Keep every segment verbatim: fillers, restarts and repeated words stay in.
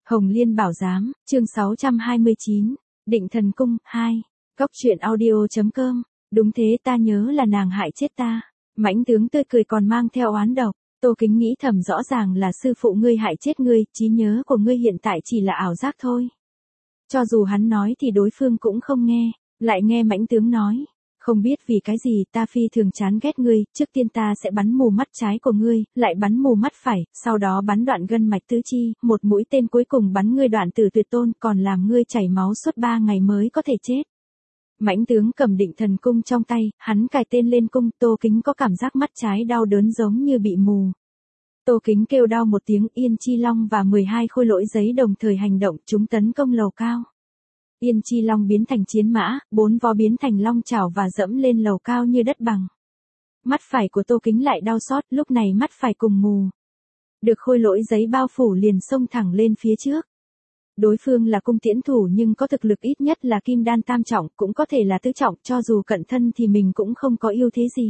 Hồng Liên Bảo Giám, chương sáu trăm hai mươi chín, Định Thần Cung, hai. Góc truyện audio.com, đúng thế, ta nhớ là nàng hại chết ta. Mãnh tướng tươi cười còn mang theo oán độc. Tô Kính nghĩ thầm, rõ ràng là sư phụ ngươi hại chết ngươi, trí nhớ của ngươi hiện tại chỉ là ảo giác thôi. Cho dù hắn nói thì đối phương cũng không nghe, lại nghe mãnh tướng nói. Không biết vì cái gì ta phi thường chán ghét ngươi, trước tiên ta sẽ bắn mù mắt trái của ngươi, lại bắn mù mắt phải, sau đó bắn đoạn gân mạch tứ chi, một mũi tên cuối cùng bắn ngươi đoạn tử tuyệt tôn, còn làm ngươi chảy máu suốt ba ngày mới có thể chết. Mãnh tướng cầm Định Thần Cung trong tay, hắn cài tên lên cung, Tô Kính có cảm giác mắt trái đau đớn giống như bị mù. Tô Kính kêu đau một tiếng, Yên Chi Long và mười hai khôi lỗi giấy đồng thời hành động, chúng tấn công lầu cao. Yên Chi Long biến thành chiến mã, bốn vó biến thành long chảo và dẫm lên lầu cao như đất bằng. Mắt phải của Tô Kính lại đau xót, lúc này mắt phải cùng mù. Được khôi lỗi giấy bao phủ liền xông thẳng lên phía trước. Đối phương là cung tiễn thủ nhưng có thực lực ít nhất là kim đan tam trọng, cũng có thể là tứ trọng, cho dù cận thân thì mình cũng không có ưu thế gì.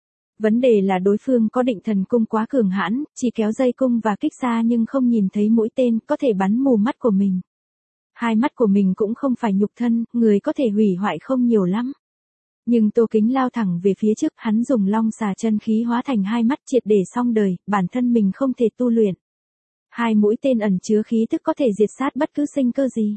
Vấn đề là đối phương có Định Thần Cung quá cường hãn, chỉ kéo dây cung và kích xa nhưng không nhìn thấy mũi tên, có thể bắn mù mắt của mình. Hai mắt của mình cũng không phải nhục thân, người có thể hủy hoại không nhiều lắm. Nhưng Tô Kính lao thẳng về phía trước, hắn dùng long xà chân khí hóa thành hai mắt triệt để xong đời, bản thân mình không thể tu luyện. Hai mũi tên ẩn chứa khí tức có thể diệt sát bất cứ sinh cơ gì.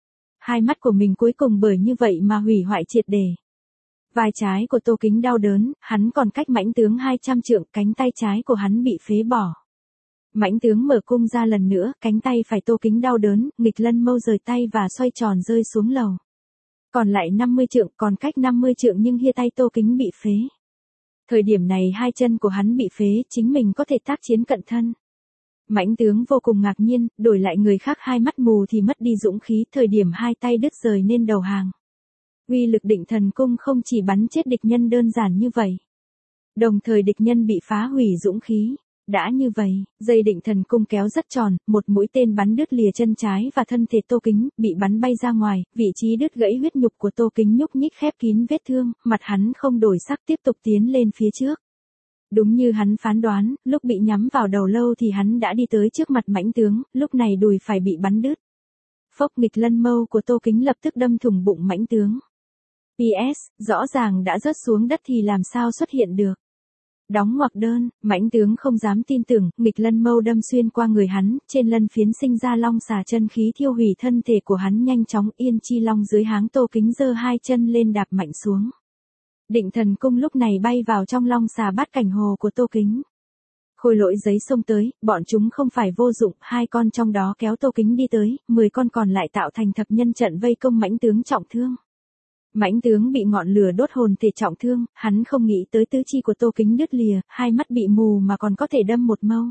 Hai mắt của mình cuối cùng bởi như vậy mà hủy hoại triệt để. Vai trái của Tô Kính đau đớn, hắn còn cách mãnh tướng hai trăm trượng, cánh tay trái của hắn bị phế bỏ. Mãnh tướng mở cung ra lần nữa, cánh tay phải Tô Kính đau đớn, nghịch lân mâu rời tay và xoay tròn rơi xuống lầu. Còn lại năm mươi trượng, còn cách năm mươi trượng nhưng hia tay Tô Kính bị phế. Thời điểm này hai chân của hắn bị phế, chính mình có thể tác chiến cận thân. Mãnh tướng vô cùng ngạc nhiên, đổi lại người khác hai mắt mù thì mất đi dũng khí, thời điểm hai tay đứt rời nên đầu hàng. Uy lực Định Thần Cung không chỉ bắn chết địch nhân đơn giản như vậy. Đồng thời địch nhân bị phá hủy dũng khí. Đã như vậy, dây Định Thần Cung kéo rất tròn, một mũi tên bắn đứt lìa chân trái và thân thể Tô Kính, bị bắn bay ra ngoài, vị trí đứt gãy huyết nhục của Tô Kính nhúc nhích khép kín vết thương, mặt hắn không đổi sắc tiếp tục tiến lên phía trước. Đúng như hắn phán đoán, lúc bị nhắm vào đầu lâu thì hắn đã đi tới trước mặt mãnh tướng, lúc này đùi phải bị bắn đứt. Phốc, nghịch lân mâu của Tô Kính lập tức đâm thủng bụng mãnh tướng. pê ét, rõ ràng đã rớt xuống đất thì làm sao xuất hiện được. Đóng ngoặc đơn, mãnh tướng không dám tin tưởng, nghịch lân mâu đâm xuyên qua người hắn, trên lân phiến sinh ra long xà chân khí thiêu hủy thân thể của hắn nhanh chóng. Yên Chi Long dưới háng Tô Kính giơ hai chân lên đạp mạnh xuống. Định Thần Cung lúc này bay vào trong long xà bát cảnh hồ của Tô Kính. Khôi lỗi giấy xông tới, bọn chúng không phải vô dụng, hai con trong đó kéo Tô Kính đi tới, mười con còn lại tạo thành thập nhân trận vây công mãnh tướng trọng thương. Mãnh tướng bị ngọn lửa đốt hồn thể trọng thương, hắn không nghĩ tới tứ chi của Tô Kính đứt lìa, hai mắt bị mù mà còn có thể đâm một mâu.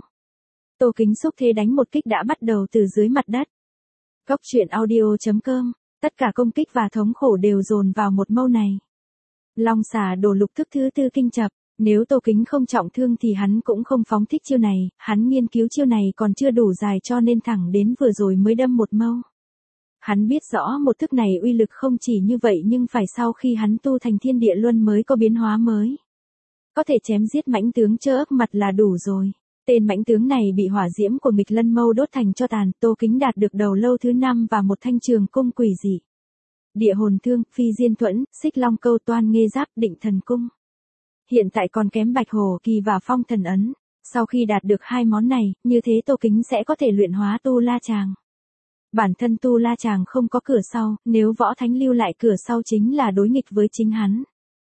Tô Kính xúc thế đánh một kích đã bắt đầu từ dưới mặt đất. Góc truyện audio.com, tất cả công kích và thống khổ đều dồn vào một mâu này. Long xà đồ lục thức thứ tư kinh chập, nếu Tô Kính không trọng thương thì hắn cũng không phóng thích chiêu này, hắn nghiên cứu chiêu này còn chưa đủ dài cho nên thẳng đến vừa rồi mới đâm một mâu. Hắn biết rõ một thức này uy lực không chỉ như vậy nhưng phải sau khi hắn tu thành Thiên Địa Luân mới có biến hóa mới. Có thể chém giết mãnh tướng trơ ấp mặt là đủ rồi. Tên mãnh tướng này bị hỏa diễm của nghịch lân mâu đốt thành tro tàn, Tô Kính đạt được đầu lâu thứ năm và một thanh trường cung quỷ dị. Địa hồn thương, phi diên thuẫn, xích long câu toan nghê giáp, Định Thần Cung. Hiện tại còn kém Bạch Hổ Kỳ và Phong Thần Ấn. Sau khi đạt được hai món này, như thế Tô Kính sẽ có thể luyện hóa Tu La Tràng. Bản thân Tu La Tràng không có cửa sau, nếu Võ Thánh lưu lại cửa sau chính là đối nghịch với chính hắn.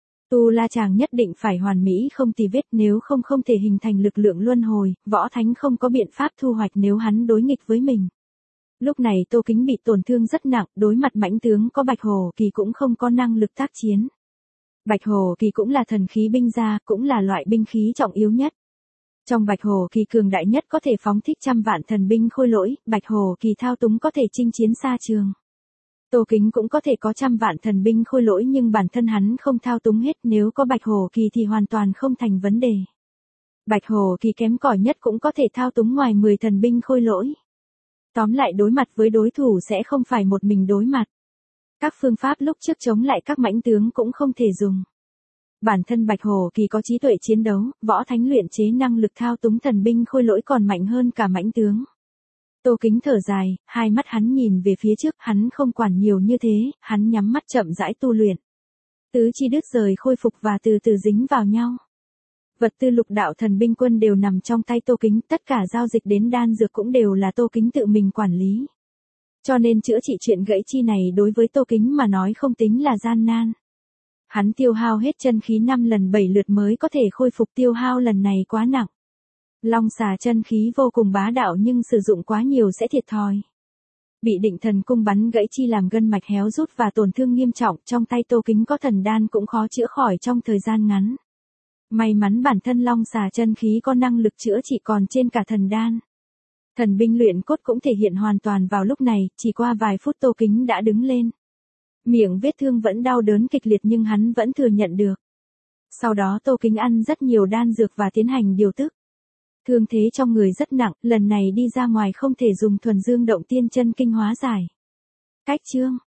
Tu La Tràng nhất định phải hoàn mỹ không tì vết, nếu không không thể hình thành lực lượng luân hồi, Võ Thánh không có biện pháp thu hoạch nếu hắn đối nghịch với mình. Lúc này Tô Kính bị tổn thương rất nặng, đối mặt mãnh tướng có Bạch Hổ Kỳ cũng không có năng lực tác chiến. Bạch Hổ Kỳ cũng là thần khí binh gia, cũng là loại binh khí trọng yếu nhất. Trong Bạch Hổ Kỳ cường đại nhất có thể phóng thích trăm vạn thần binh khôi lỗi, Bạch Hổ Kỳ thao túng có thể chinh chiến xa trường. Tô Kính cũng có thể có trăm vạn thần binh khôi lỗi nhưng bản thân hắn không thao túng hết, nếu có Bạch Hổ Kỳ thì hoàn toàn không thành vấn đề. Bạch Hổ Kỳ kém cỏi nhất cũng có thể thao túng ngoài mười thần binh khôi lỗi. Tóm lại đối mặt với đối thủ sẽ không phải một mình đối mặt. Các phương pháp lúc trước chống lại các mãnh tướng cũng không thể dùng. Bản thân Bạch Hổ Kỳ có trí tuệ chiến đấu, Võ Thánh luyện chế năng lực thao túng thần binh khôi lỗi còn mạnh hơn cả mãnh tướng. Tô Kính thở dài, hai mắt hắn nhìn về phía trước, hắn không quản nhiều như thế, hắn nhắm mắt chậm rãi tu luyện. Tứ chi đứt rời khôi phục và từ từ dính vào nhau. Vật tư lục đạo thần binh quân đều nằm trong tay Tô Kính, tất cả giao dịch đến đan dược cũng đều là Tô Kính tự mình quản lý. Cho nên chữa trị chuyện gãy chi này đối với Tô Kính mà nói không tính là gian nan. Hắn tiêu hao hết chân khí năm lần bảy lượt mới có thể khôi phục, tiêu hao lần này quá nặng. Long xà chân khí vô cùng bá đạo nhưng sử dụng quá nhiều sẽ thiệt thòi. Bị định thần cung bắn gãy chi làm gân mạch héo rút và tổn thương nghiêm trọng, trong tay Tô Kính có thần đan cũng khó chữa khỏi trong thời gian ngắn. May mắn bản thân long xà chân khí có năng lực chữa trị còn trên cả thần đan. Thần binh luyện cốt cũng thể hiện hoàn toàn vào lúc này, chỉ qua vài phút Tô Kính đã đứng lên. Miệng vết thương vẫn đau đớn kịch liệt nhưng hắn vẫn thừa nhận được. Sau đó Tô Kính ăn rất nhiều đan dược và tiến hành điều tức. Thương thế trong người rất nặng, lần này đi ra ngoài không thể dùng thuần dương động tiên chân kinh hóa giải. Cách chương